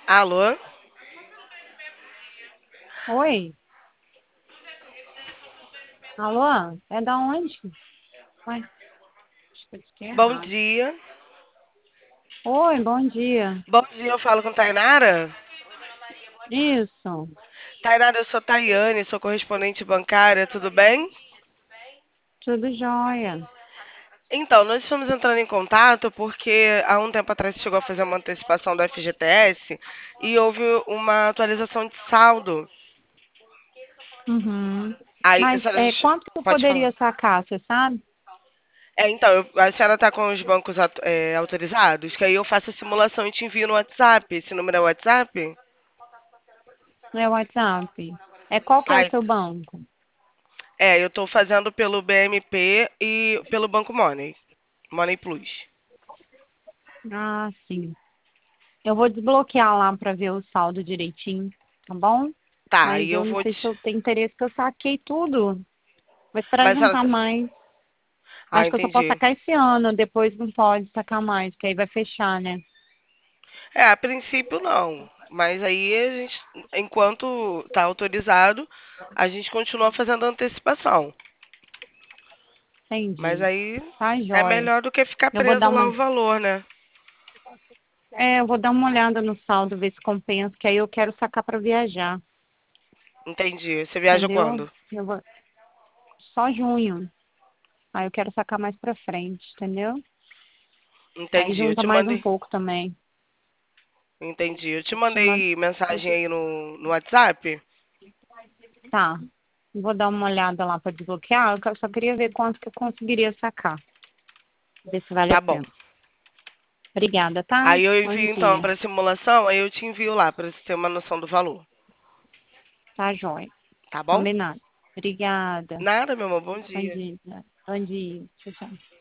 Alô? Oi, alô? É da onde? Ué, acho que eu disse Bom errado. dia. Oi, bom dia. Bom dia, eu falo com Tainara. Isso, Tainara, eu sou Tayane, sou correspondente bancária, tudo bem? tudo jóia. Então, nós estamos entrando em contato porque há um tempo atrás você chegou a fazer uma antecipação do FGTS e houve uma atualização de saldo. Uhum. Aí, Mas quanto que eu pode falar. poderia sacar, você sabe? Então, a senhora está com os bancos autorizados? Que aí eu faço a simulação e te envio no WhatsApp. Esse número é o WhatsApp? É o WhatsApp. Qual que é o Ai, seu banco? eu estou fazendo pelo BMP e pelo Banco Money. Money Plus. Ah, sim. Eu vou desbloquear lá para ver o saldo direitinho, tá bom? Tá, aí Mas eu eu não vou sei se te. eu tenho interesse, que eu saquei tudo. Vou esperar Mas ela. juntar mais. Ah, Acho que eu só posso entendi. sacar esse ano, depois não pode sacar mais, porque aí vai fechar, né? A princípio não. Mas aí a gente, enquanto tá autorizado, a gente continua fazendo antecipação. Mas Entendi. aí Tá, é joia. melhor do que ficar Eu vou preso dar lá uma, o valor, né? eu vou dar uma olhada no saldo, ver se compensa, que aí eu quero sacar para viajar, Entendi. Você viaja entendeu? quando? Eu vou só junho. Aí eu quero sacar mais para frente, entendeu? Aí Entendi. Eu junta te mais um mandei. pouco também. Entendi. Eu te Te man- mandei mensagem aí no WhatsApp? Tá. Vou dar uma olhada lá para desbloquear. Só queria ver quanto que eu conseguiria sacar. Ver se vale a Tá bom. pena. Obrigada, tá? Aí eu Bom envio então dia. para simulação, aí eu te envio lá para você ter uma noção do valor. Tá, joia. Tá bom? Combinado. Obrigada. Nada, meu amor. Bom Bom dia. dia. Bom dia. Tchau, tchau.